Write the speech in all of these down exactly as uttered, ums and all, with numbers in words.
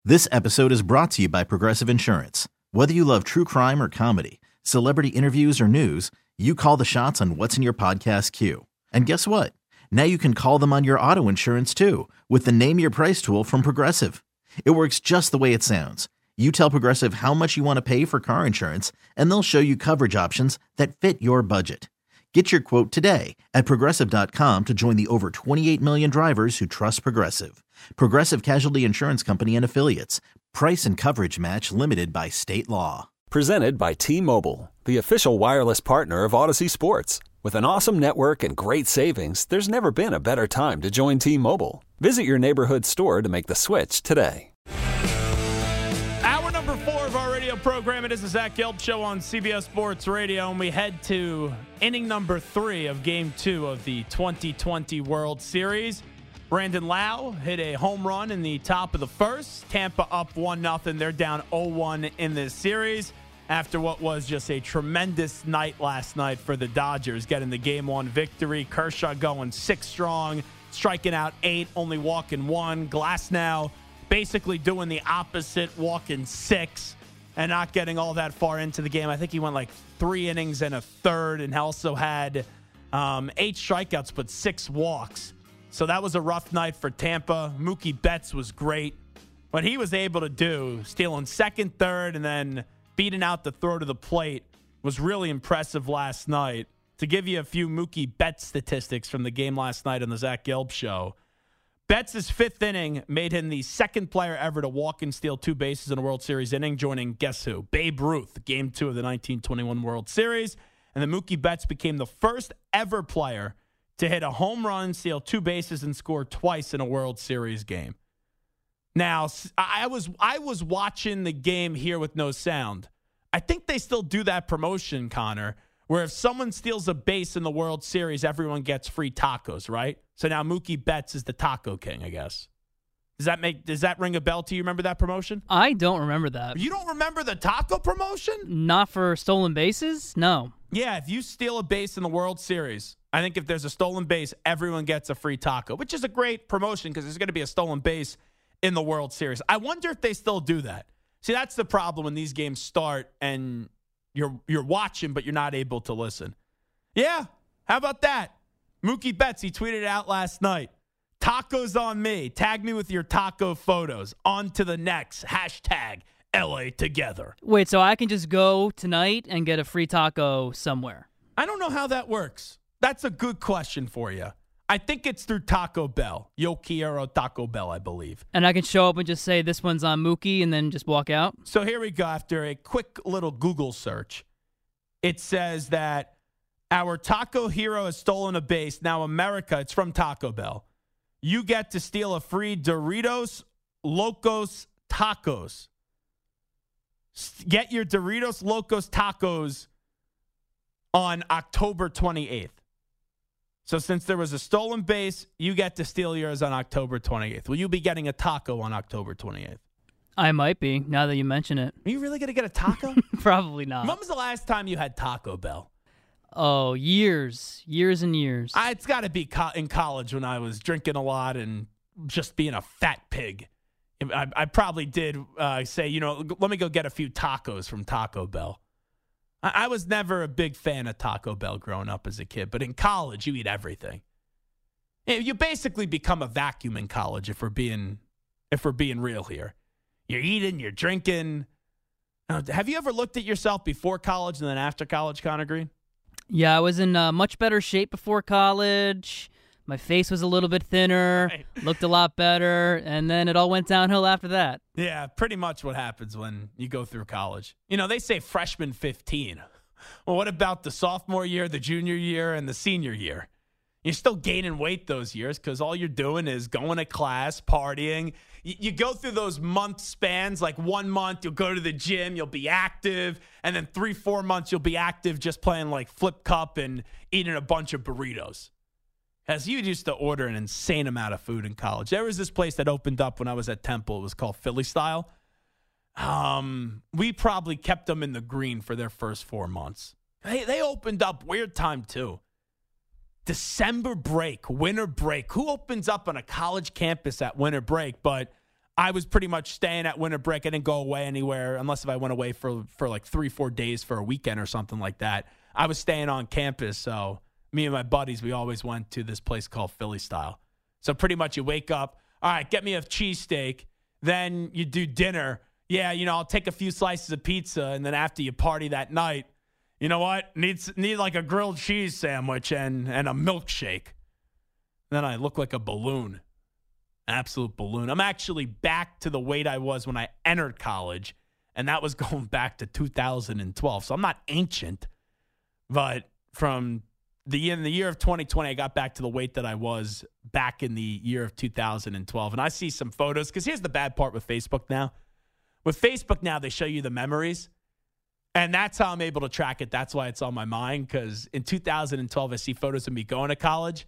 This episode is brought to you by Progressive Insurance. Whether you love true crime or comedy, celebrity interviews or news, you call the shots on what's in your podcast queue. And guess what? Now you can call them on your auto insurance too with the Name Your Price tool from Progressive. It works just the way it sounds. You tell Progressive how much you want to pay for car insurance, and they'll show you coverage options that fit your budget. Get your quote today at Progressive dot com to join the over twenty-eight million drivers who trust Progressive. Progressive Casualty Insurance Company and Affiliates. Price and coverage match limited by state law. Presented by T-Mobile, the official wireless partner of Odyssey Sports. With an awesome network and great savings, there's never been a better time to join T-Mobile. Visit your neighborhood store to make the switch today. Hour number four of our radio program. It is the Zach Gelb Show on C B S Sports Radio, and we head to inning number three of Game two of the twenty twenty World Series. Brandon Lau hit a home run in the top of the first. Tampa up one nothing. They're down oh one in this series after what was just a tremendous night last night for the Dodgers, getting the game one victory. Kershaw going six strong, striking out eight, only walking one. Glasnow basically doing the opposite, walking six and not getting all that far into the game. I think he went like three innings and a third and also had um, eight strikeouts but six walks. So that was a rough night for Tampa. Mookie Betts was great. What he was able to do, stealing second, third, and then beating out the throw to the plate, was really impressive last night. To give you a few Mookie Betts statistics from the game last night on the Zach Gelb Show, Betts' fifth inning made him the second player ever to walk and steal two bases in a World Series inning, joining, guess who? Babe Ruth, game two of the nineteen twenty-one World Series. And then Mookie Betts became the first ever player to hit a home run, steal two bases, and score twice in a World Series game. Now, I was I was watching the game here with no sound. I think they still do that promotion, Connor, where if someone steals a base in the World Series, everyone gets free tacos, right? So now Mookie Betts is the taco king, I guess. Does that make does that ring a bell to you? Remember that promotion? I don't remember that. You don't remember the taco promotion? Not for stolen bases? No. Yeah, if you steal a base in the World Series, I think if there's a stolen base, everyone gets a free taco, which is a great promotion because there's going to be a stolen base in the World Series. I wonder if they still do that. See, that's the problem when these games start and you're you're watching, but you're not able to listen. Yeah, how about that? Mookie Betts, he tweeted out last night. Tacos on me. Tag me with your taco photos. On to the next. Hashtag L A together. Wait, so I can just go tonight and get a free taco somewhere? I don't know how that works. That's a good question for you. I think it's through Taco Bell. Yo quiero Taco Bell, I believe. And I can show up and just say, this one's on Mookie, and then just walk out? So here we go. After a quick little Google search, it says that our taco hero has stolen a base. Now, America, it's from Taco Bell. You get to steal a free Doritos Locos Tacos. Get your Doritos Locos Tacos on October twenty-eighth. So since there was a stolen base, you get to steal yours on October twenty-eighth. Will you be getting a taco on October twenty-eighth? I might be, now that you mention it. Are you really going to get a taco? Probably not. When was the last time you had Taco Bell? Oh, years. Years and years. I, it's got to be co- in college when I was drinking a lot and just being a fat pig. I, I probably did uh, say, you know, let me go get a few tacos from Taco Bell. I, I was never a big fan of Taco Bell growing up as a kid, but in college, you eat everything. You basically become a vacuum in college if we're being if we're being real here. You're eating, you're drinking. Uh, have you ever looked at yourself before college and then after college, Connor Green? Yeah, I was in uh, much better shape before college. My face was a little bit thinner, right. Looked a lot better, and then it all went downhill after that. Yeah, pretty much what happens when you go through college. You know, they say freshman fifteen. Well, what about the sophomore year, the junior year, and the senior year? You're still gaining weight those years because all you're doing is going to class, partying. You, you go through those month spans, like one month you'll go to the gym, you'll be active, and then three, four months you'll be active just playing like Flip Cup and eating a bunch of burritos. As you used to order an insane amount of food in college. There was this place that opened up when I was at Temple. It was called Philly Style. Um, we probably kept them in the green for their first four months. They, they opened up weird time, too. December break, winter break. Who opens up on a college campus at winter break? But I was pretty much staying at Winter Brick. I didn't go away anywhere unless if I went away for, for like three, four days for a weekend or something like that. I was staying on campus, so me and my buddies, we always went to this place called Philly Style. So pretty much you wake up, all right, get me a cheesesteak. Then you do dinner. Yeah, you know, I'll take a few slices of pizza, and then after you party that night, you know what? Need, need like a grilled cheese sandwich and, and a milkshake. Then I look like a balloon. Absolute balloon. I'm actually back to the weight I was when I entered college, and that was going back to two thousand twelve. So I'm not ancient, but from the in the year of twenty twenty, I got back to the weight that I was back in the year of two thousand twelve. And I see some photos, because here's the bad part with Facebook now. With Facebook now, they show you the memories, and that's how I'm able to track it. That's why it's on my mind, because in two thousand twelve, I see photos of me going to college,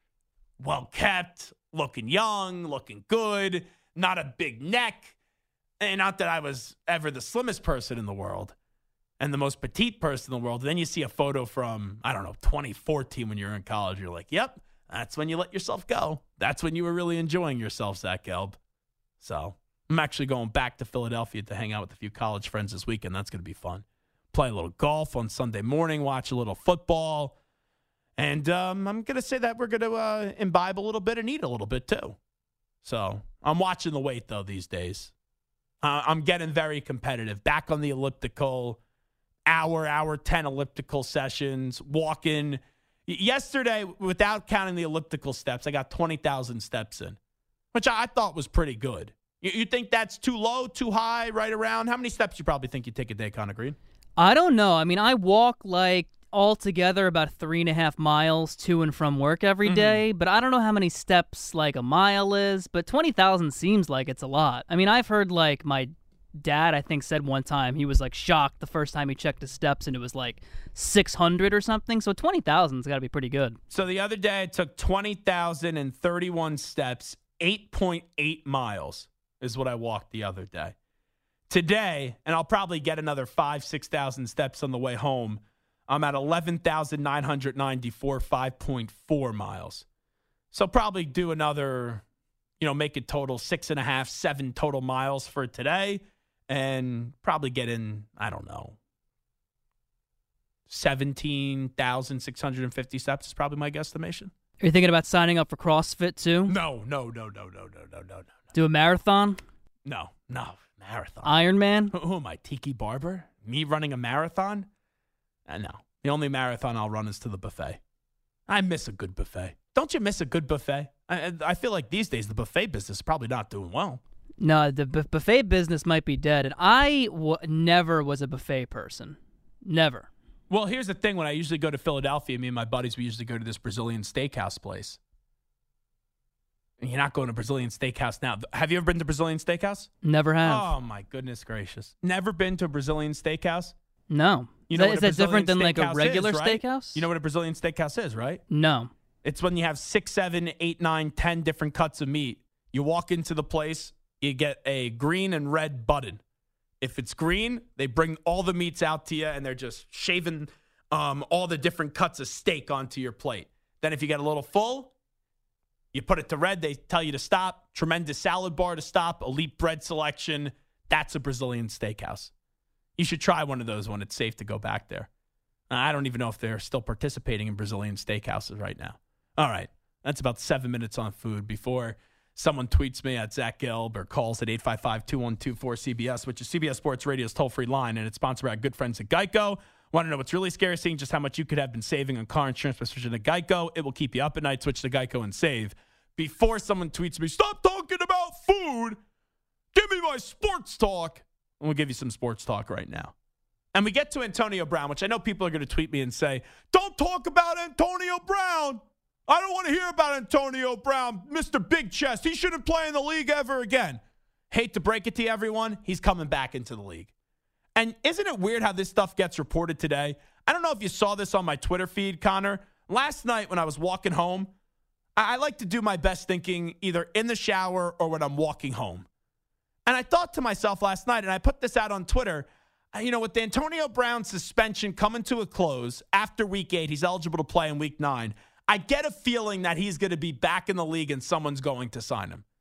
well-kept, looking young, looking good, not a big neck. And not that I was ever the slimmest person in the world and the most petite person in the world. And then you see a photo from, I don't know, twenty fourteen when you're in college. You're like, yep, that's when you let yourself go. That's when you were really enjoying yourself, Zach Gelb. So I'm actually going back to Philadelphia to hang out with a few college friends this weekend. That's going to be fun. Play a little golf on Sunday morning, watch a little football. And um, I'm going to say that we're going to uh, imbibe a little bit and eat a little bit too. So I'm watching the weight, though, these days. Uh, I'm getting very competitive. Back on the elliptical, hour, hour ten elliptical sessions, walking. Yesterday, without counting the elliptical steps, I got twenty thousand steps in, which I thought was pretty good. You, you think that's too low, too high, right around? How many steps you probably think you take a day, Connor Green? I don't know. I mean, I walk like altogether about three and a half miles to and from work every mm-hmm. day, but I don't know how many steps like a mile is, but twenty thousand seems like it's a lot. I mean, I've heard like my dad, I think, said one time he was like shocked the first time he checked his steps and it was like six hundred or something. So twenty thousand's got to be pretty good. So the other day I took twenty thousand thirty-one steps, eight point eight miles is what I walked the other day. Today, and I'll probably get another five, six thousand steps on the way home, I'm at eleven thousand nine hundred ninety-four, five point four miles. So probably do another, you know, make it total six and a half, seven total miles for today, and probably get in, I don't know, seventeen thousand six hundred fifty steps is probably my guesstimation. Are you thinking about signing up for CrossFit too? No, no, no, no, no, no, no, no, no. Do a marathon? No, no, marathon. Ironman? Who, who am I, Tiki Barber? Me running a marathon? Uh, no. The only marathon I'll run is to the buffet. I miss a good buffet. Don't you miss a good buffet? I, I feel like these days the buffet business is probably not doing well. No, the bu- buffet business might be dead, and I w- never was a buffet person. Never. Well, here's the thing. When I usually go to Philadelphia, me and my buddies, we usually go to this Brazilian steakhouse place. And you're not going to Brazilian steakhouse now. Have you ever been to Brazilian steakhouse? Never have. Oh, my goodness gracious. Never been to a Brazilian steakhouse? No. You know is that, is that different than like a regular is, right? steakhouse? You know what a Brazilian steakhouse is, right? No. It's when you have six, seven, eight, nine, ten different cuts of meat. You walk into the place, you get a green and red button. If it's green, they bring all the meats out to you, and they're just shaving um, all the different cuts of steak onto your plate. Then if you get a little full, you put it to red. They tell you to stop. Tremendous salad bar to stop. Elite bread selection. That's a Brazilian steakhouse. You should try one of those when it's safe to go back there. I don't even know if they're still participating in Brazilian steakhouses right now. All right. That's about seven minutes on food before someone tweets me at Zach Gelb or calls at eight five five, two one two, four C B S, which is C B S Sports Radio's toll-free line, and it's sponsored by our good friends at Geico. Want to know what's really scary? Seeing just how much you could have been saving on car insurance by switching to Geico. It will keep you up at night. Switch to Geico and save. Before someone tweets me, stop talking about food. Give me my sports talk. And we'll give you some sports talk right now. And we get to Antonio Brown, which I know people are going to tweet me and say, don't talk about Antonio Brown. I don't want to hear about Antonio Brown, Mister Big Chest. He shouldn't play in the league ever again. Hate to break it to you, everyone. He's coming back into the league. And isn't it weird how this stuff gets reported today? I don't know if you saw this on my Twitter feed, Connor. Last night when I was walking home, I, I like to do my best thinking either in the shower or when I'm walking home. And I thought to myself last night, and I put this out on Twitter, you know, with the Antonio Brown suspension coming to a close after week eight, he's eligible to play in week nine. I get a feeling that he's going to be back in the league and someone's going to sign him.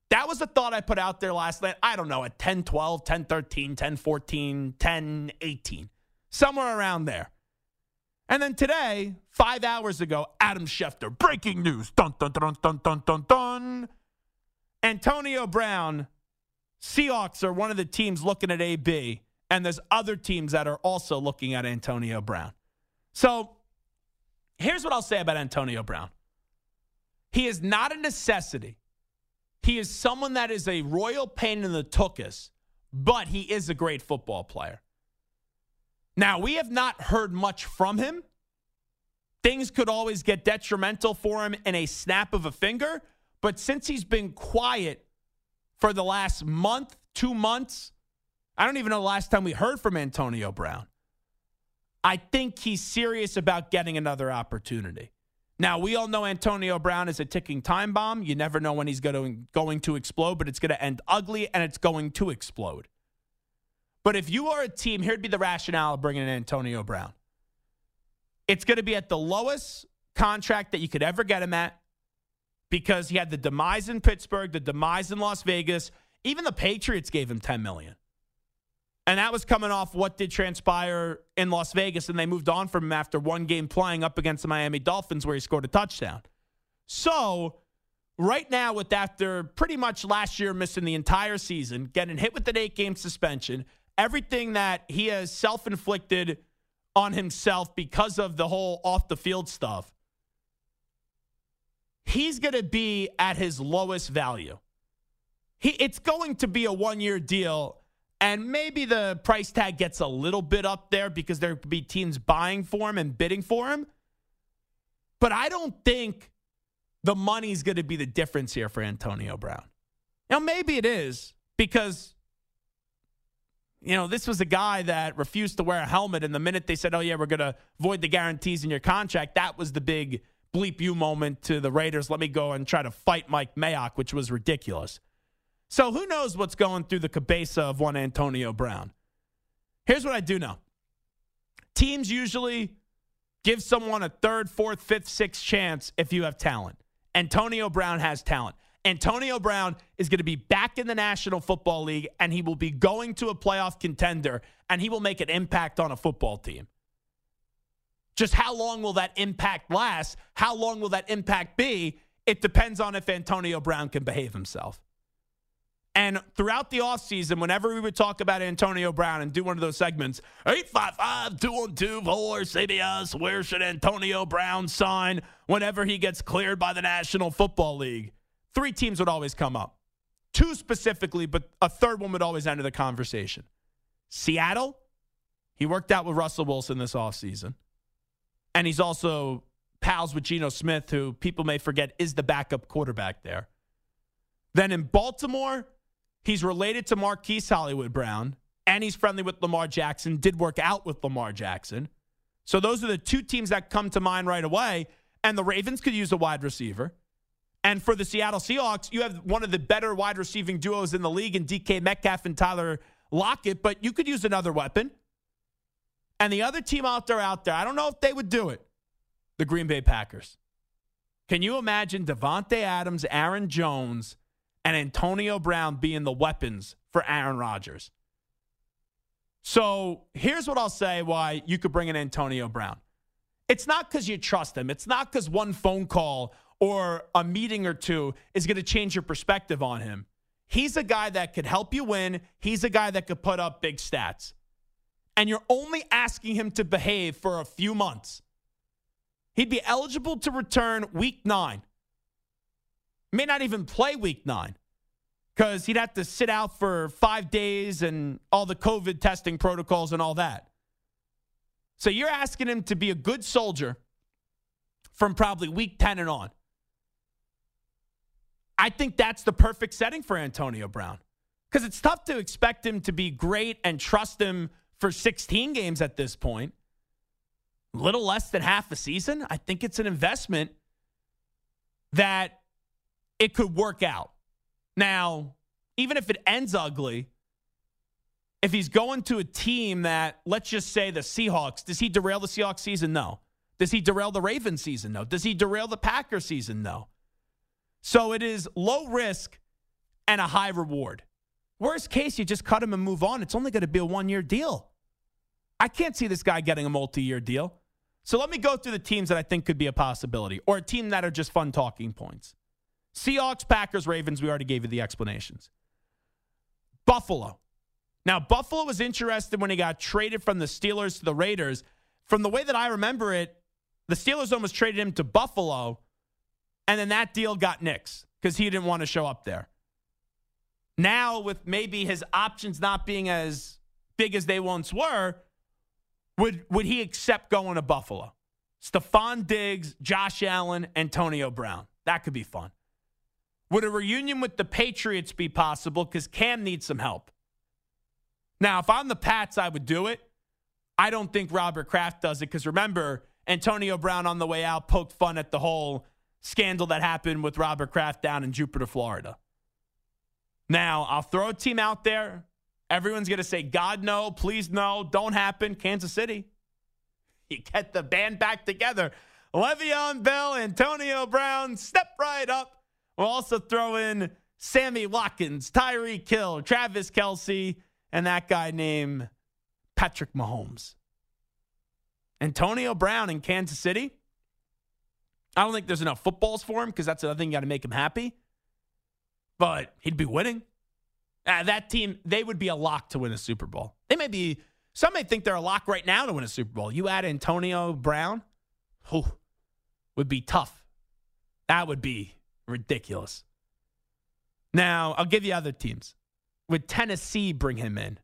That was a thought I put out there last night. I don't know, at ten twelve, ten thirteen, ten fourteen, ten eighteen, somewhere around there. And then today, five hours ago, Adam Schefter, breaking news. Dun, dun, dun, dun, dun, dun, dun. Antonio Brown, Seahawks are one of the teams looking at A B, and there's other teams that are also looking at Antonio Brown. So here's what I'll say about Antonio Brown. He is not a necessity. He is someone that is a royal pain in the tuchus, but he is a great football player. Now, we have not heard much from him. Things could always get detrimental for him in a snap of a finger, but since he's been quiet for the last month, two months, I don't even know the last time we heard from Antonio Brown. I think he's serious about getting another opportunity. Now, we all know Antonio Brown is a ticking time bomb. You never know when he's going to, going to explode, but it's going to end ugly, and it's going to explode. But if you are a team, here'd be the rationale of bringing in Antonio Brown. It's going to be at the lowest contract that you could ever get him at because he had the demise in Pittsburgh, the demise in Las Vegas. Even the Patriots gave him ten million dollars. And that was coming off what did transpire in Las Vegas, and they moved on from him after one game playing up against the Miami Dolphins where he scored a touchdown. So right now, with after pretty much last year missing the entire season, getting hit with an eight-game suspension, everything that he has self-inflicted on himself because of the whole off-the-field stuff, he's going to be at his lowest value. He, it's going to be a one-year deal, and maybe the price tag gets a little bit up there because there could be teams buying for him and bidding for him. But I don't think the money's going to be the difference here for Antonio Brown. Now, maybe it is because, you know, this was a guy that refused to wear a helmet, and the minute they said, oh, yeah, we're going to void the guarantees in your contract, that was the big bleep you moment to the Raiders. Let me go and try to fight Mike Mayock, which was ridiculous. So who knows what's going through the cabeza of one Antonio Brown. Here's what I do know. Teams usually give someone a third, fourth, fifth, sixth chance if you have talent. Antonio Brown has talent. Antonio Brown is going to be back in the National Football League, and he will be going to a playoff contender, and he will make an impact on a football team. Just how long will that impact last? How long will that impact be? It depends on if Antonio Brown can behave himself. And throughout the offseason, whenever we would talk about Antonio Brown and do one of those segments, eight five five, two one two, four C B S, where should Antonio Brown sign whenever he gets cleared by the National Football League? Three teams would always come up. Two specifically, but a third one would always enter the conversation. Seattle, he worked out with Russell Wilson this offseason. And he's also pals with Geno Smith, who people may forget is the backup quarterback there. Then in Baltimore, he's related to Marquise Hollywood Brown, and he's friendly with Lamar Jackson, did work out with Lamar Jackson. So those are the two teams that come to mind right away. And the Ravens could use a wide receiver. And for the Seattle Seahawks, you have one of the better wide receiving duos in the league in D K Metcalf and Tyler Lockett, but you could use another weapon. And the other team out there, out there, I don't know if they would do it, the Green Bay Packers. Can you imagine Devontae Adams, Aaron Jones, and Antonio Brown being the weapons for Aaron Rodgers? So here's what I'll say why you could bring in Antonio Brown. It's not because you trust him. It's not because one phone call or a meeting or two is going to change your perspective on him. He's a guy that could help you win. He's a guy that could put up big stats. And you're only asking him to behave for a few months. He'd be eligible to return week nine. May not even play week nine because he'd have to sit out for five days and all the COVID testing protocols and all that. So you're asking him to be a good soldier from probably week ten and on. I think that's the perfect setting for Antonio Brown because it's tough to expect him to be great and trust him for sixteen games at this point. A little less than half a season. I think it's an investment that it could work out. Now, even if it ends ugly, if he's going to a team that, let's just say the Seahawks, does he derail the Seahawks season? No. Does he derail the Ravens season? No. Does he derail the Packers season? No. So it is low risk and a high reward. Worst case, you just cut him and move on. It's only going to be a one-year deal. I can't see this guy getting a multi-year deal. So let me go through the teams that I think could be a possibility, or a team that are just fun talking points. Seahawks, Packers, Ravens, we already gave you the explanations. Buffalo. Now, Buffalo was interested when he got traded from the Steelers to the Raiders. From the way that I remember it, the Steelers almost traded him to Buffalo, and then that deal got nixed because he didn't want to show up there. Now, with maybe his options not being as big as they once were, would would he accept going to Buffalo? Stephon Diggs, Josh Allen, Antonio Brown. That could be fun. Would a reunion with the Patriots be possible? Because Cam needs some help. Now, if I'm the Pats, I would do it. I don't think Robert Kraft does it because, remember, Antonio Brown on the way out poked fun at the whole scandal that happened with Robert Kraft down in Jupiter, Florida. Now, I'll throw a team out there. Everyone's going to say, God, no, please, no, don't happen. Kansas City. You get the band back together. Le'Veon Bell, Antonio Brown, step right up. We'll also throw in Sammy Watkins, Tyreek Hill, Travis Kelce, and that guy named Patrick Mahomes. Antonio Brown in Kansas City. I don't think there's enough footballs for him because that's another thing you got to make him happy. But he'd be winning. Uh, that team, they would be a lock to win a Super Bowl. They may be, some may think they're a lock right now to win a Super Bowl. You add Antonio Brown, whew, would be tough. That would be ridiculous. Now, I'll give you other teams. Would Tennessee bring him in?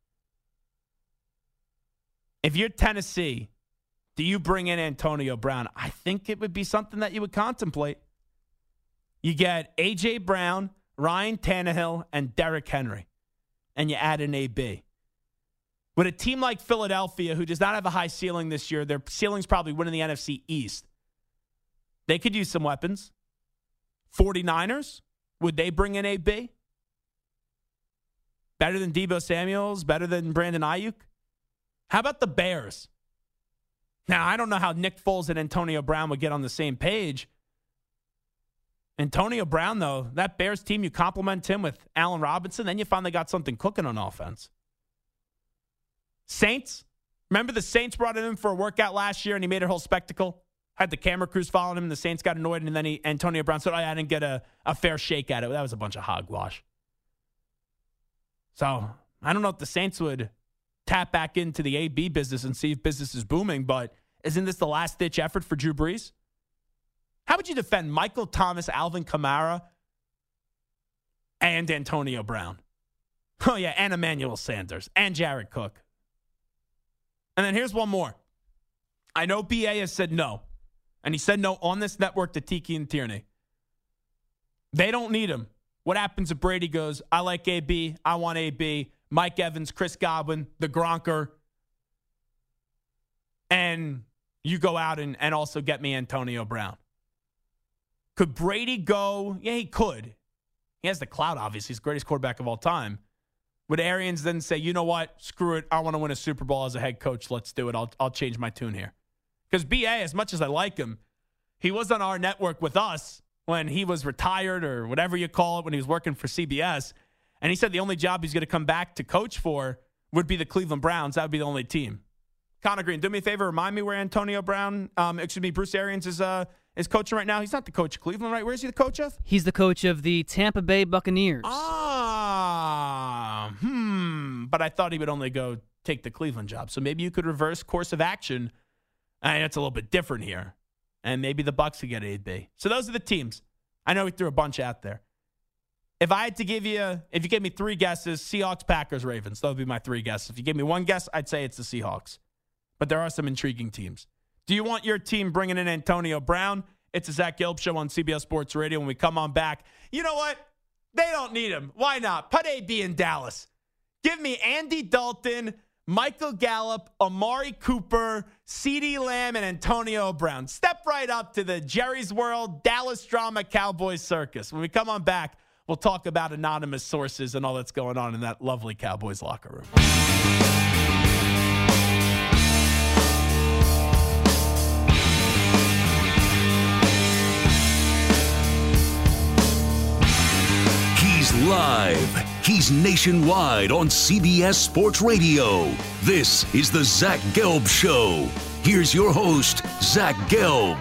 If you're Tennessee, do you bring in Antonio Brown? I think it would be something that you would contemplate. You get A J. Brown, Ryan Tannehill, and Derrick Henry, and you add an A B. With a team like Philadelphia, who does not have a high ceiling this year, their ceiling's probably winning the N F C East. They could use some weapons. 49ers, would they bring in A B? Better than Deebo Samuels? Better than Brandon Ayuk? How about the Bears? Now, I don't know how Nick Foles and Antonio Brown would get on the same page. Antonio Brown, though, that Bears team, you compliment him with Allen Robinson, then you finally got something cooking on offense. Saints, remember the Saints brought him in for a workout last year and he made a whole spectacle? Had the camera crews following him and the Saints got annoyed, and then he, Antonio Brown said, oh, I didn't get a, a fair shake at it. That was a bunch of hogwash. So I don't know if the Saints would tap back into the A B business and see if business is booming, but isn't this the last-ditch effort for Drew Brees? How would you defend Michael Thomas, Alvin Kamara, and Antonio Brown? Oh, yeah, and Emmanuel Sanders, and Jared Cook. And then here's one more. I know B A has said no, and he said no on this network to Tiki and Tierney. They don't need him. What happens if Brady goes, I like A B, I want A B, Mike Evans, Chris Godwin, the Gronker, and you go out and, and also get me Antonio Brown? Could Brady go? Yeah, he could. He has the clout, obviously. He's the greatest quarterback of all time. Would Arians then say, you know what? Screw it. I want to win a Super Bowl as a head coach. Let's do it. I'll, I'll change my tune here. Because B A, as much as I like him, he was on our network with us when he was retired or whatever you call it, when he was working for C B S. And he said the only job he's going to come back to coach for would be the Cleveland Browns. That would be the only team. Connor Green, do me a favor. Remind me where Antonio Brown, um, excuse me, Bruce Arians is uh, is coaching right now. He's not the coach of Cleveland, right? Where is he the coach of? He's the coach of the Tampa Bay Buccaneers. Ah, hmm. But I thought he would only go take the Cleveland job. So maybe you could reverse course of action. I mean, it's a little bit different here. And maybe the Bucs could get A B. So those are the teams. I know we threw a bunch out there. If I had to give you, if you gave me three guesses, Seahawks, Packers, Ravens, that would be my three guesses. If you gave me one guess, I'd say it's the Seahawks. But there are some intriguing teams. Do you want your team bringing in Antonio Brown? It's a Zach Gelb Show on C B S Sports Radio. When we come on back, you know what? They don't need him. Why not? Put A B in Dallas. Give me Andy Dalton, Michael Gallup, Amari Cooper, CeeDee Lamb, and Antonio Brown. Step right up to the Jerry's World Dallas Drama Cowboys Circus. When we come on back, we'll talk about anonymous sources and all that's going on in that lovely Cowboys locker room. Live. He's nationwide on C B S Sports Radio. This is the Zach Gelb Show. Here's your host, Zach Gelb.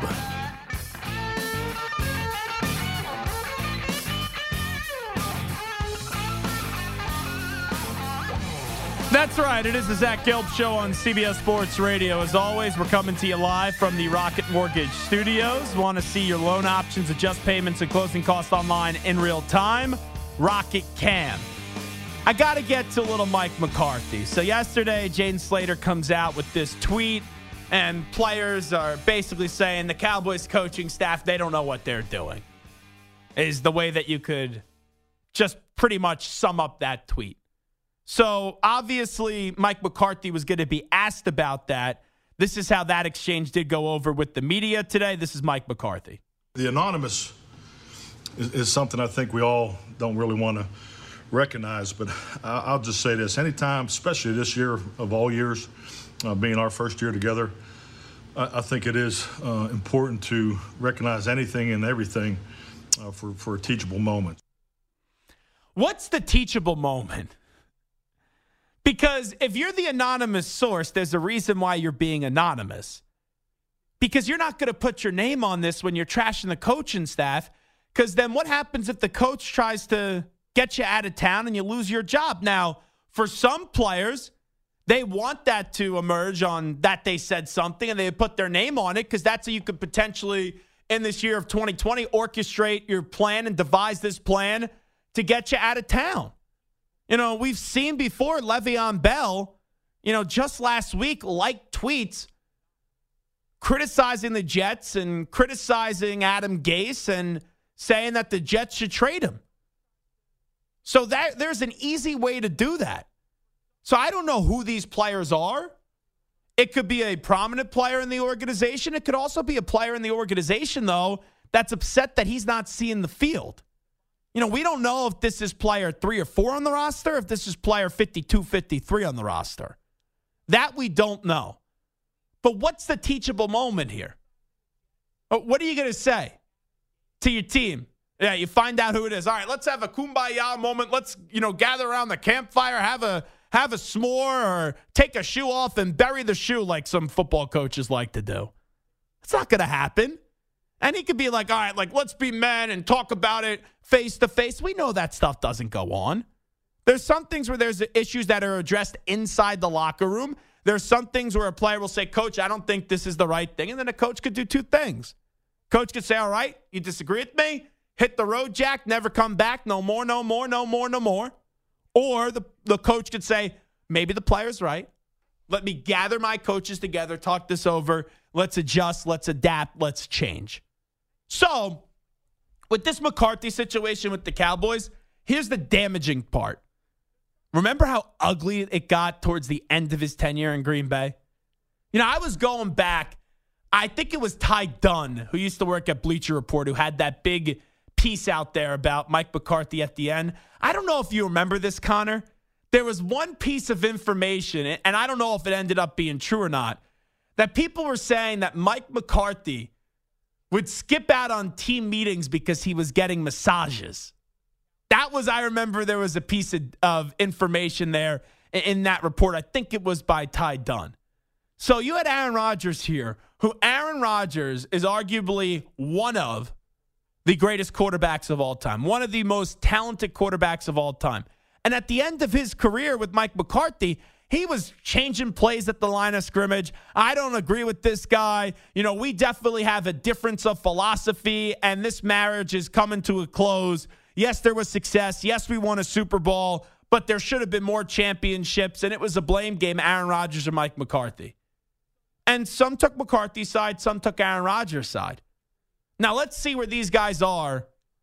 That's right. It is the Zach Gelb Show on C B S Sports Radio. As always, we're coming to you live from the Rocket Mortgage Studios. Want to see your loan options, adjust payments, and closing costs online in real time? Rocket can. I got to get to little Mike McCarthy. So yesterday, Jaden Slater comes out with this tweet, and players are basically saying the Cowboys coaching staff, they don't know what they're doing, is the way that you could just pretty much sum up that tweet. So, obviously, Mike McCarthy was going to be asked about that. This is how that exchange did go over with the media today. This is Mike McCarthy. The anonymous is, is something I think we all don't really want to recognize, but I'll just say this. Anytime, especially this year of all years, uh, being our first year together, I, I think it is uh, important to recognize anything and everything uh, for, for a teachable moment. What's the teachable moment? Because if you're the anonymous source, there's a reason why you're being anonymous. Because you're not going to put your name on this when you're trashing the coaching staff. Because then what happens if the coach tries to get you out of town and you lose your job? Now, for some players, they want that to emerge on that they said something and they put their name on it because that's how you could potentially, in this year of twenty twenty, orchestrate your plan and devise this plan to get you out of town. You know, we've seen before Le'Veon Bell, you know, just last week, liked tweets criticizing the Jets and criticizing Adam Gase and saying that the Jets should trade him. So that there's an easy way to do that. So I don't know who these players are. It could be a prominent player in the organization. It could also be a player in the organization, though, that's upset that he's not seeing the field. You know, we don't know if this is player three or four on the roster, if this is player fifty-two, fifty-three on the roster. That we don't know. But what's the teachable moment here? What are you going to say to your team? Yeah, you find out who it is. All right, let's have a kumbaya moment. Let's, you know, gather around the campfire, have a have a s'more, or take a shoe off and bury the shoe like some football coaches like to do. It's not going to happen. And he could be like, all right, like, let's be men and talk about it face to face. We know that stuff doesn't go on. There's some things where there's issues that are addressed inside the locker room. There's some things where a player will say, Coach, I don't think this is the right thing. And then a coach could do two things. Coach could say, all right, you disagree with me? Hit the road, Jack, never come back. No more, no more, no more, no more. Or the, the coach could say, maybe the player's right. Let me gather my coaches together, talk this over. Let's adjust, let's adapt, let's change. So, with this McCarthy situation with the Cowboys, here's the damaging part. Remember how ugly it got towards the end of his tenure in Green Bay? You know, I was going back. I think it was Ty Dunn, who used to work at Bleacher Report, who had that big piece out there about Mike McCarthy at the end. I don't know if you remember this, Connor. There was one piece of information, and I don't know if it ended up being true or not, that people were saying that Mike McCarthy would skip out on team meetings because he was getting massages. That was, I remember there was a piece of, of information there in, in that report. I think it was by Ty Dunn. So you had Aaron Rodgers here, who Aaron Rodgers is arguably one of the greatest quarterbacks of all time, one of the most talented quarterbacks of all time. And at the end of his career with Mike McCarthy, he was changing plays at the line of scrimmage. I don't agree with this guy. You know, we definitely have a difference of philosophy, and this marriage is coming to a close. Yes, there was success. Yes, we won a Super Bowl, but there should have been more championships, and it was a blame game, Aaron Rodgers or Mike McCarthy. And some took McCarthy's side, some took Aaron Rodgers' side. Now, let's see where these guys are.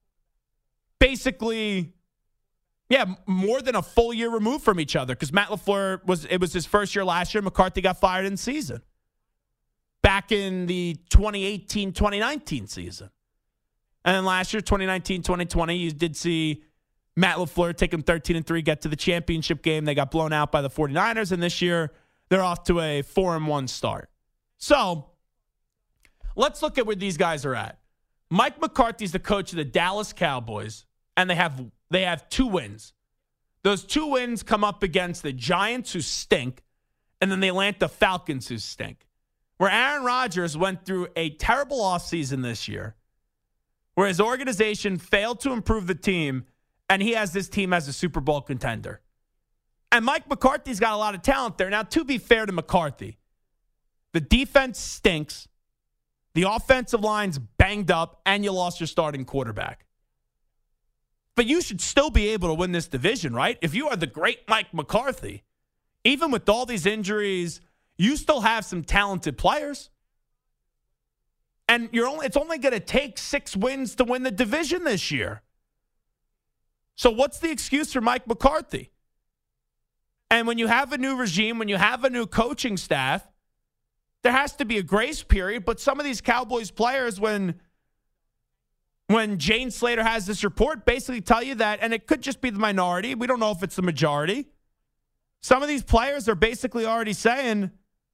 Basically, yeah, more than a full year removed from each other, because Matt LaFleur, was it was his first year last year. McCarthy got fired in the season. Back in the twenty eighteen twenty nineteen season. And then last year, twenty nineteen twenty twenty, you did see Matt LaFleur take them thirteen and three, get to the championship game. They got blown out by the 49ers, and this year they're off to a four and one start. So let's look at where these guys are at. Mike McCarthy's the coach of the Dallas Cowboys. and they have they have two wins. Those two wins come up against the Giants, who stink, and then the Atlanta Falcons, who stink. Where Aaron Rodgers went through a terrible offseason this year, where his organization failed to improve the team, and he has this team as a Super Bowl contender. And Mike McCarthy's got a lot of talent there. Now, to be fair to McCarthy, the defense stinks, the offensive line's banged up, and you lost your starting quarterback. But you should still be able to win this division, right? If you are the great Mike McCarthy, even with all these injuries, you still have some talented players. And you're only it's only going to take six wins to win the division this year. So what's the excuse for Mike McCarthy? And when you have a new regime, when you have a new coaching staff, there has to be a grace period. But some of these Cowboys players, when, when Jane Slater has this report, basically tell you that, and it could just be the minority. We don't know if it's the majority. Some of these players are basically already saying,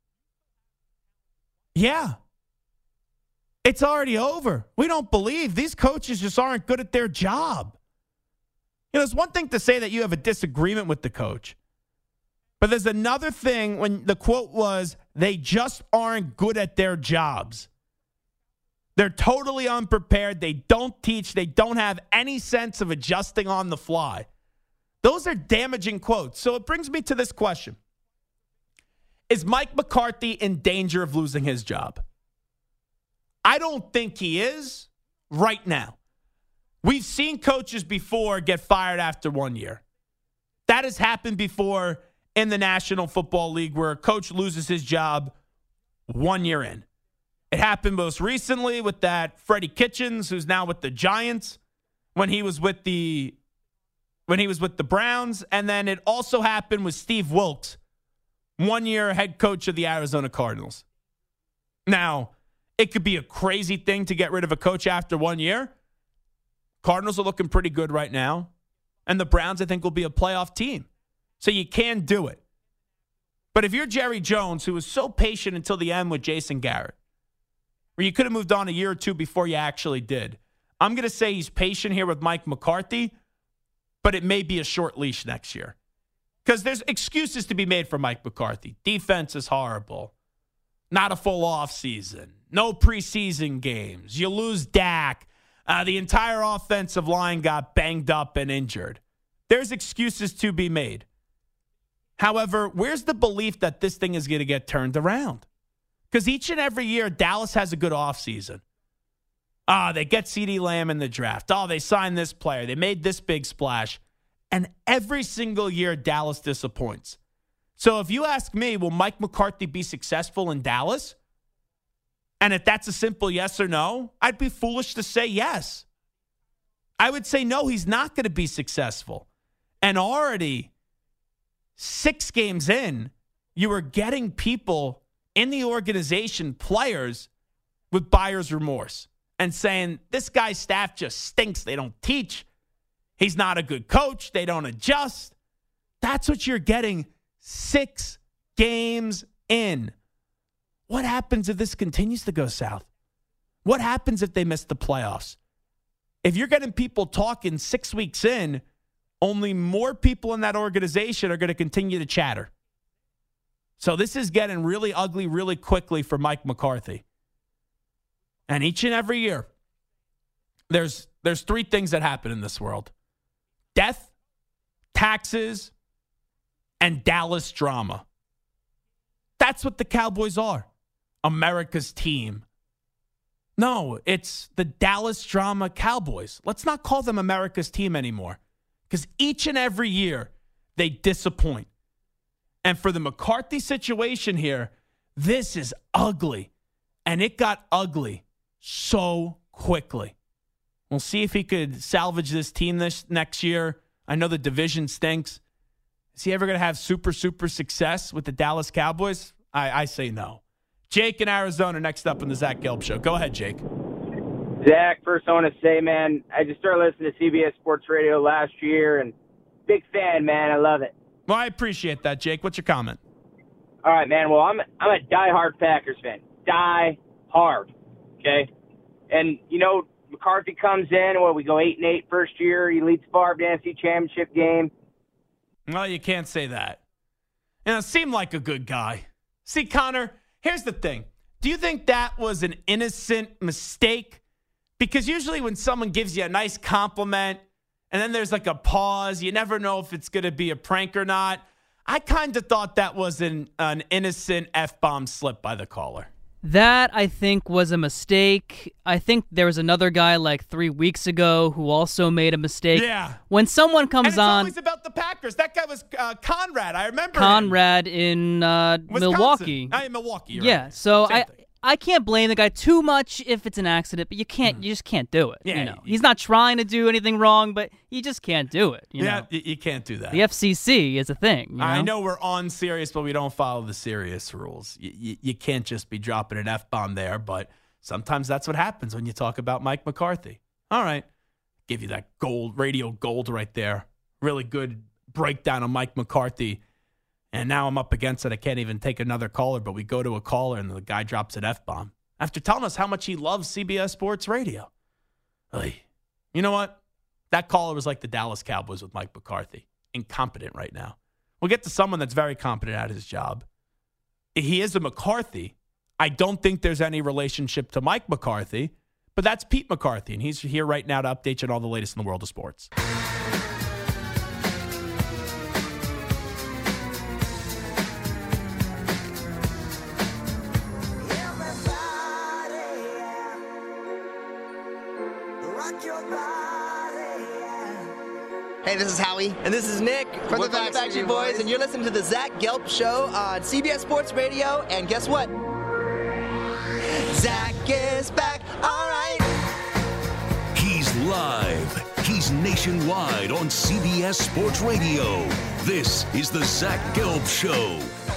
yeah, it's already over. We don't believe. These coaches just aren't good at their job. You know, it's one thing to say that you have a disagreement with the coach. But there's another thing when the quote was, they just aren't good at their jobs. They're totally unprepared. They don't teach. They don't have any sense of adjusting on the fly. Those are damaging quotes. So it brings me to this question. Is Mike McCarthy in danger of losing his job? I don't think he is right now. We've seen coaches before get fired after one year. That has happened before in the National Football League, where a coach loses his job one year in. It happened most recently with that Freddie Kitchens, who's now with the Giants, when he was with the when he was with the Browns. And then it also happened with Steve Wilkes, one year head coach of the Arizona Cardinals. Now, it could be a crazy thing to get rid of a coach after one year. Cardinals are looking pretty good right now. And the Browns, I think, will be a playoff team. So you can do it. But if you're Jerry Jones, who was so patient until the end with Jason Garrett, where you could have moved on a year or two before you actually did, I'm going to say he's patient here with Mike McCarthy, but it may be a short leash next year. Because there's excuses to be made for Mike McCarthy. Defense is horrible. Not a full offseason. No preseason games. You lose Dak. Uh, the entire offensive line got banged up and injured. There's excuses to be made. However, where's the belief that this thing is going to get turned around? Because each and every year, Dallas has a good offseason. Ah, oh, they get CeeDee Lamb in the draft. Oh, they signed this player. They made this big splash. And every single year, Dallas disappoints. So if you ask me, will Mike McCarthy be successful in Dallas? And if that's a simple yes or no, I'd be foolish to say yes. I would say no, he's not going to be successful. And already six games in, you were getting people in the organization, players, with buyer's remorse and saying, this guy's staff just stinks. They don't teach. He's not a good coach. They don't adjust. That's what you're getting six games in. What happens if this continues to go south? What happens if they miss the playoffs? If you're getting people talking six weeks in, only more people in that organization are going to continue to chatter. So this is getting really ugly really quickly for Mike McCarthy. And each and every year, there's there's three things that happen in this world. Death, taxes, and Dallas drama. That's what the Cowboys are. America's team. No, it's the Dallas drama Cowboys. Let's not call them America's team anymore. Because each and every year, they disappoint. And for the McCarthy situation here, this is ugly. And it got ugly so quickly. We'll see if he could salvage this team this next year. I know the division stinks. Is he ever going to have super, super success with the Dallas Cowboys? I, I say no. Jake in Arizona next up on the Zach Gelb Show. Go ahead, Jake. Zach, first I want to say, man, I just started listening to C B S Sports Radio last year, and big fan, man. I love it. Well, I appreciate that, Jake. What's your comment? All right, man. Well, I'm I'm a diehard Packers fan. Die hard, okay? And, you know, McCarthy comes in, well, we go eight and eight first year. He leads Favre to N F C Championship game. Well, you can't say that. You know, seemed like a good guy. See, Connor, here's the thing. Do you think that was an innocent mistake? Because usually when someone gives you a nice compliment and then there's like a pause, you never know if it's going to be a prank or not. I kind of thought that was an, an innocent F-bomb slip by the caller. That, I think, was a mistake. I think there was another guy like three weeks ago who also made a mistake. Yeah. When someone comes and it's on... always about the Packers. That guy was uh, Conrad. I remember Conrad him. in uh, Milwaukee. I in Milwaukee. You're yeah, right. so Same I... thing. I can't blame the guy too much if it's an accident, but you can't. Mm. You just can't do it. Yeah, you know, you, he's not trying to do anything wrong, but you just can't do it. You yeah, know? you, you can't do that. The F C C is a thing. You know? I know we're on serious, but we don't follow the serious rules. You, you, you can't just be dropping an F-bomb there, but sometimes that's what happens when you talk about Mike McCarthy. All right, give you that gold, radio gold right there. Really good breakdown of Mike McCarthy. And now I'm up against it. I can't even take another caller, but we go to a caller and the guy drops an F-bomb after telling us how much he loves C B S Sports Radio. Oy. You know what? That caller was like the Dallas Cowboys with Mike McCarthy. Incompetent right now. We'll get to someone that's very competent at his job. He is a McCarthy. I don't think there's any relationship to Mike McCarthy, but that's Pete McCarthy, and he's here right now to update you on all the latest in the world of sports. Hey, this is Howie. And this is Nick from We're the Backstreet, Backstreet Boys, Boys, and you're listening to the Zach Gelb Show on C B S Sports Radio. And guess what? Zach is back. All right. He's live. He's nationwide on C B S Sports Radio. This is the Zach Gelb Show.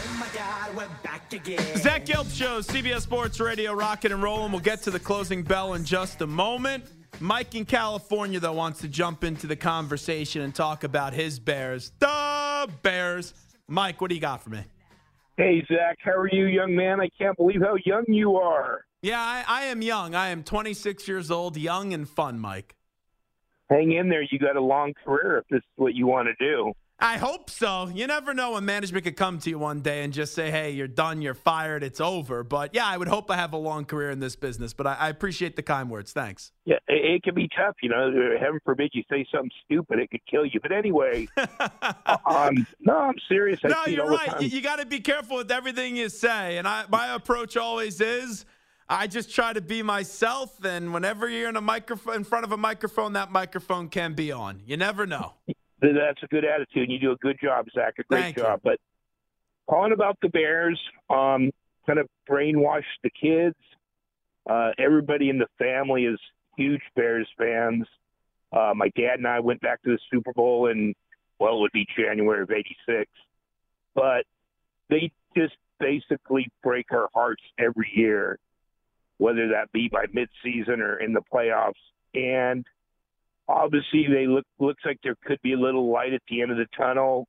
Zach Gelb Show, C B S Sports Radio, rocking and rolling. We'll get to the closing bell in just a moment. Mike in California, though, wants to jump into the conversation and talk about his Bears. The Bears. Mike, what do you got for me? Hey, Zach, how are you, young man? I can't believe how young you are. Yeah, I, I am young. I am twenty-six years old, young and fun, Mike. Hang in there. You got a long career if this is what you want to do. I hope so. You never know when management could come to you one day and just say, hey, you're done, you're fired, it's over. But, yeah, I would hope I have a long career in this business. But I, I appreciate the kind words. Thanks. Yeah, it, it can be tough. You know, heaven forbid you say something stupid. It could kill you. But anyway, um, no, I'm serious. I no, see it you're all the right. time. You, you got to be careful with everything you say. And I, my approach always is I just try to be myself. And whenever you're in a microphone, in front of a microphone, that microphone can be on. You never know. That's a good attitude, and you do a good job, Zach. A great Thank job. you. But calling about the Bears, um, kind of brainwashed the kids. Uh, everybody in the family is huge Bears fans. Uh, my dad and I went back to the Super Bowl in, well, it would be January of eighty-six. But they just basically break our hearts every year, whether that be by midseason or in the playoffs. And obviously, they look looks like there could be a little light at the end of the tunnel.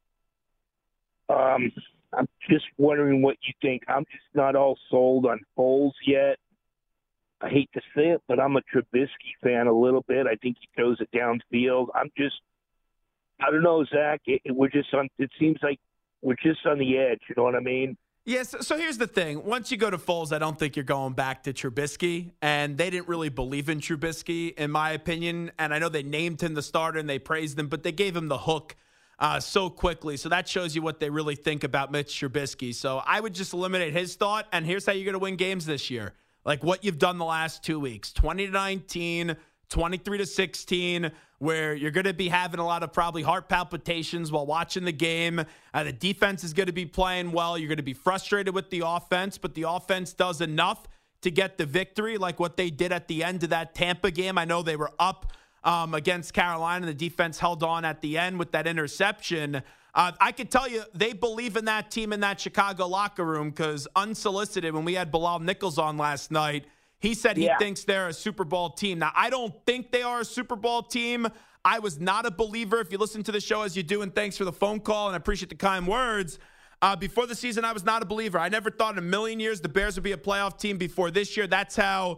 Um, I'm just wondering what you think. I'm just not all sold on Foles yet. I hate to say it, but I'm a Trubisky fan a little bit. I think he throws it downfield. I'm just, I don't know, Zach. It, it, we're just on. It seems like we're just on the edge. You know what I mean? Yes. Yeah, so, so here's the thing. Once you go to Foles, I don't think you're going back to Trubisky. And they didn't really believe in Trubisky, in my opinion. And I know they named him the starter and they praised him, but they gave him the hook uh, so quickly. So that shows you what they really think about Mitch Trubisky. So I would just eliminate his thought. And here's how you're going to win games this year. Like what you've done the last two weeks, twenty to nineteen, twenty-three to sixteen, where you're going to be having a lot of probably heart palpitations while watching the game. Uh, the defense is going to be playing well. You're going to be frustrated with the offense, but the offense does enough to get the victory like what they did at the end of that Tampa game. I know they were up um, against Carolina, and the defense held on at the end with that interception. Uh, I could tell you they believe in that team in that Chicago locker room because unsolicited, when we had Bilal Nichols on last night, he said he yeah. thinks they're a Super Bowl team. Now, I don't think they are a Super Bowl team. I was not a believer. If you listen to the show as you do, and thanks for the phone call, and I appreciate the kind words. Uh, before the season, I was not a believer. I never thought in a million years the Bears would be a playoff team before this year. That's how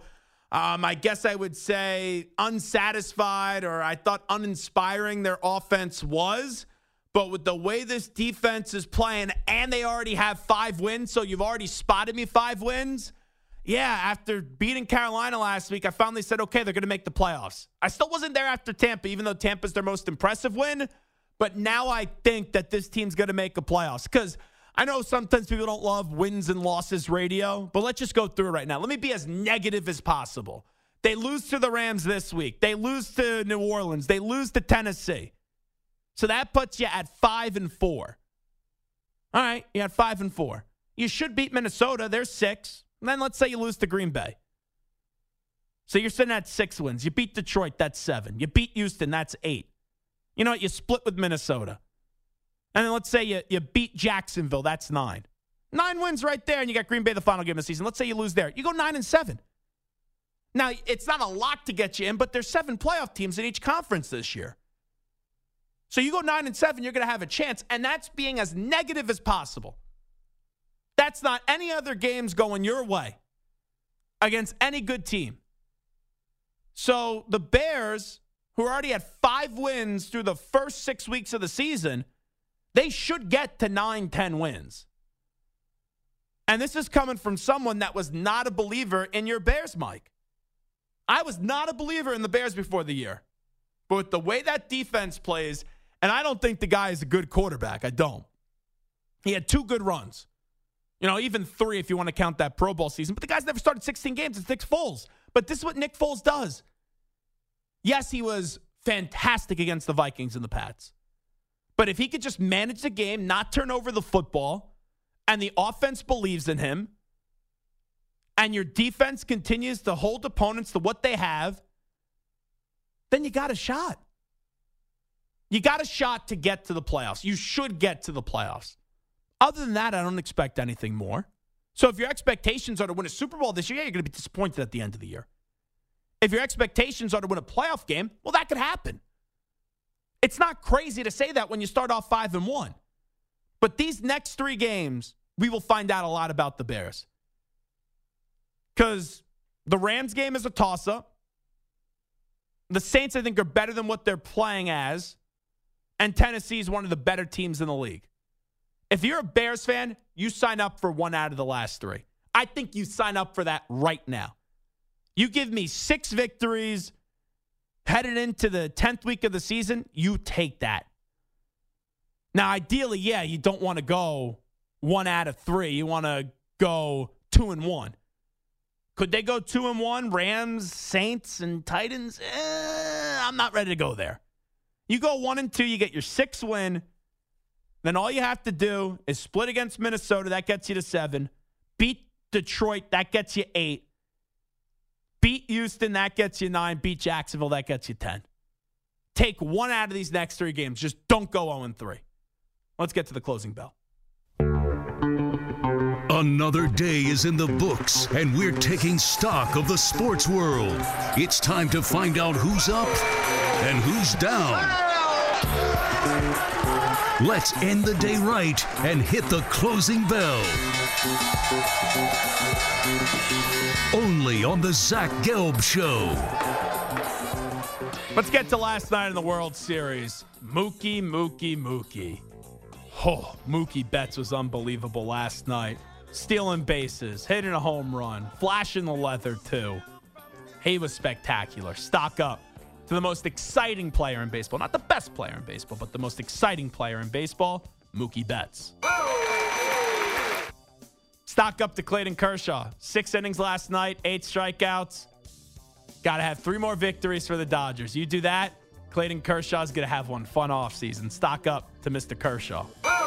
Um, I guess I would say unsatisfied, or I thought uninspiring their offense was. But with the way this defense is playing, and they already have five wins, so you've already spotted me five wins. Yeah, after beating Carolina last week, I finally said, okay, they're going to make the playoffs. I still wasn't there after Tampa, even though Tampa's their most impressive win. But now I think that this team's going to make the playoffs. Because I know sometimes people don't love wins and losses radio, but let's just go through it right now. Let me be as negative as possible. They lose to the Rams this week. They lose to New Orleans. They lose to Tennessee. So that puts you at five and four. All right, you had five and four. You should beat Minnesota. They're six. And then let's say you lose to Green Bay. So you're sitting at six wins. You beat Detroit, that's seven. You beat Houston, that's eight. You know what? You split with Minnesota. And then let's say you, you beat Jacksonville, that's nine. Nine wins right there, and you got Green Bay the final game of the season. Let's say you lose there. You go nine and seven. Now, it's not a lot to get you in, but there's seven playoff teams in each conference this year. So you go nine and seven, you're going to have a chance, and that's being as negative as possible. That's not any other games going your way against any good team. So the Bears, who already had five wins through the first six weeks of the season, they should get to nine, ten wins. And this is coming from someone that was not a believer in your Bears, Mike. I was not a believer in the Bears before the year. But with the way that defense plays, and I don't think the guy is a good quarterback. I don't. He had two good runs. You know, even three if you want to count that Pro Bowl season. But the guy's never started sixteen games. It's Nick Foles. But this is what Nick Foles does. Yes, he was fantastic against the Vikings and the Pats. But if he could just manage the game, not turn over the football, and the offense believes in him, and your defense continues to hold opponents to what they have, then you got a shot. You got a shot to get to the playoffs. You should get to the playoffs. Other than that, I don't expect anything more. So if your expectations are to win a Super Bowl this year, yeah, you're going to be disappointed at the end of the year. If your expectations are to win a playoff game, well, that could happen. It's not crazy to say that when you start off five and one. But these next three games, we will find out a lot about the Bears. Because the Rams game is a toss-up. The Saints, I think, are better than what they're playing as. And Tennessee is one of the better teams in the league. If you're a Bears fan, you sign up for one out of the last three. I think you sign up for that right now. You give me six victories headed into the tenth week of the season, you take that. Now, ideally, yeah, you don't want to go one out of three. You want to go two and one. Could they go two and one? Rams, Saints, and Titans? Eh, I'm not ready to go there. You go one and two, you get your sixth win. Then all you have to do is split against Minnesota. That gets you to seven. Beat Detroit. That gets you eight. Beat Houston. That gets you nine. Beat Jacksonville. That gets you ten. Take one out of these next three games. Just don't go oh and three. Let's get to the closing bell. Another day is in the books, and we're taking stock of the sports world. It's time to find out who's up and who's down. Let's end the day right and hit the closing bell. Only on the Zach Gelb Show. Let's get to last night in the World Series. Mookie, Mookie, Mookie. Oh, Mookie Betts was unbelievable last night. Stealing bases, hitting a home run, flashing the leather too. He was spectacular. Stock up to the most exciting player in baseball. Not the best player in baseball, but the most exciting player in baseball, Mookie Betts. Stock up to Clayton Kershaw. Six innings last night, eight strikeouts. Got to have three more victories for the Dodgers. You do that, Clayton Kershaw's going to have one fun offseason. Stock up to Mister Kershaw.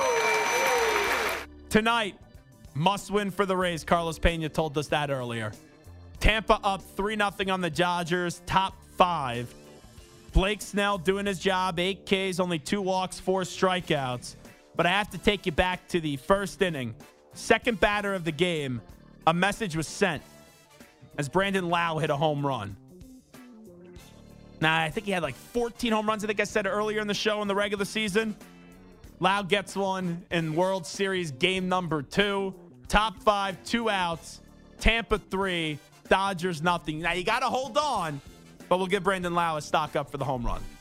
Tonight, must win for the Rays. Carlos Pena told us that earlier. Tampa up three nothing on the Dodgers, top five. Blake Snell doing his job, eight Ks, only two walks, four strikeouts. But I have to take you back to the first inning. Second batter of the game, a message was sent as Brandon Lau hit a home run. Now, I think he had like fourteen home runs, I think I said earlier in the show in the regular season. Lau gets one in World Series game number two. Top five, two outs. Tampa three. Dodgers, nothing. Now, you got to hold on, but we'll give Brandon Lau a stock up for the home run.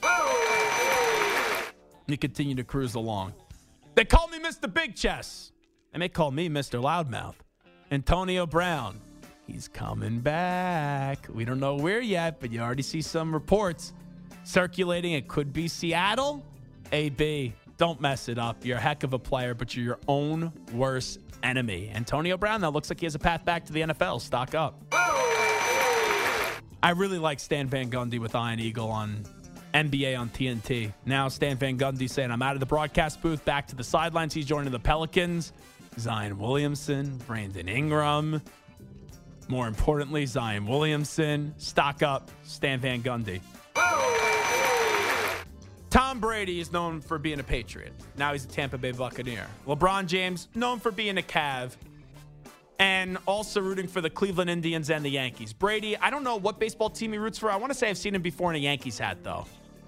We continue to cruise along. They call me Mister Big Chest. And they call me Mister Loudmouth. Antonio Brown. He's coming back. We don't know where yet, but you already see some reports circulating. It could be Seattle. A B, don't mess it up. You're a heck of a player, but you're your own worst enemy. Antonio Brown, that looks like he has a path back to the N F L. Stock up. I really like Stan Van Gundy with Iron Eagle on N B A on T N T. Now Stan Van Gundy saying, I'm out of the broadcast booth, back to the sidelines. He's joining the Pelicans. Zion Williamson, Brandon Ingram. More importantly, Zion Williamson. Stock up, Stan Van Gundy. Tom Brady is known for being a Patriot. Now he's a Tampa Bay Buccaneer. LeBron James, known for being a Cav. And also rooting for the Cleveland Indians and the Yankees. Brady, I don't know what baseball team he roots for. I want to say I've seen him before in a Yankees hat, though.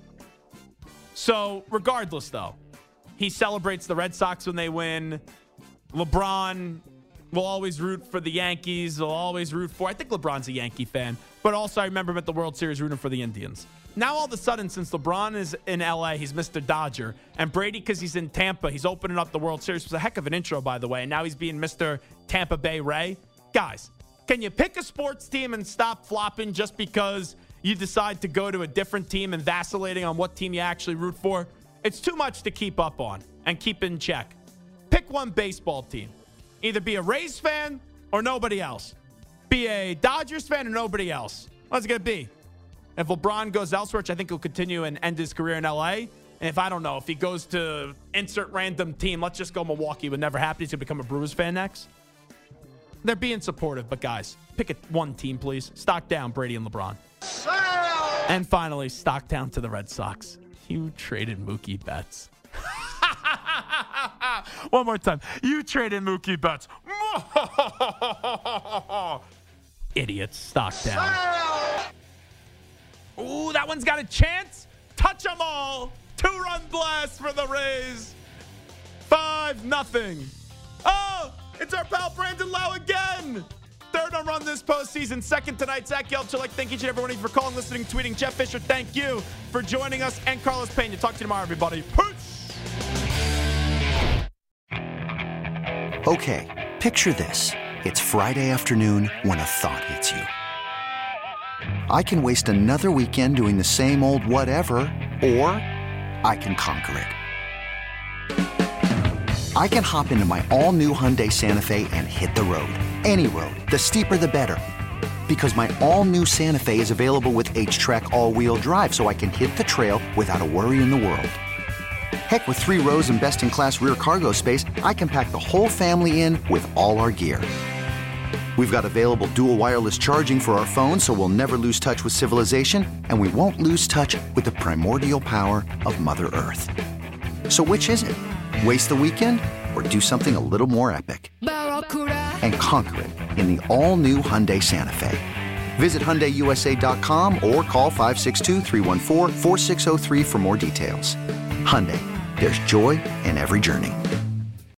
So, regardless, though, he celebrates the Red Sox when they win. LeBron will always root for the Yankees. Will always root for, I think LeBron's a Yankee fan. But also, I remember him at the World Series rooting for the Indians. Now, all of a sudden, since LeBron is in L A, he's Mister Dodger. And Brady, because he's in Tampa, he's opening up the World Series. It was a heck of an intro, by the way. And now he's being Mister Tampa Bay Ray. Guys, can you pick a sports team and stop flopping just because you decide to go to a different team and vacillating on what team you actually root for? It's too much to keep up on and keep in check. Pick one baseball team. Either be a Rays fan or nobody else. Be a Dodgers fan or nobody else. What's it going to be? If LeBron goes elsewhere, which I think he'll continue and end his career in L A, and if I don't know, if he goes to insert random team, let's just go Milwaukee, would never happen. He's going to become a Brewers fan next. They're being supportive, but guys, pick a, one team, please. Stock down, Brady and LeBron. And finally, stock down to the Red Sox. You traded Mookie Betts. One more time. You traded Mookie Betts. Idiots. Stock down. Ooh, that one's got a chance. Touch them all. Two-run blast for the Rays. Five nothing. Oh, it's our pal Brandon Lau again. Third home run this postseason. Second tonight. Zach Gelb, I'd like to thank each and every one of you for calling, listening, tweeting. Jeff Fisher, thank you for joining us. And Carlos Pena. Talk to you tomorrow, everybody. Peace. Okay, picture this. It's Friday afternoon when a thought hits you. I can waste another weekend doing the same old whatever, or I can conquer it. I can hop into my all-new Hyundai Santa Fe and hit the road. Any road. The steeper, the better. Because my all-new Santa Fe is available with H-Track all-wheel drive, so I can hit the trail without a worry in the world. Heck, with three rows and best-in-class rear cargo space, I can pack the whole family in with all our gear. We've got available dual wireless charging for our phones, so we'll never lose touch with civilization, and we won't lose touch with the primordial power of Mother Earth. So which is it? Waste the weekend or do something a little more epic? And conquer it in the all-new Hyundai Santa Fe. Visit Hyundai U S A dot com or call five six two, three one four, four six zero three for more details. Hyundai, there's joy in every journey.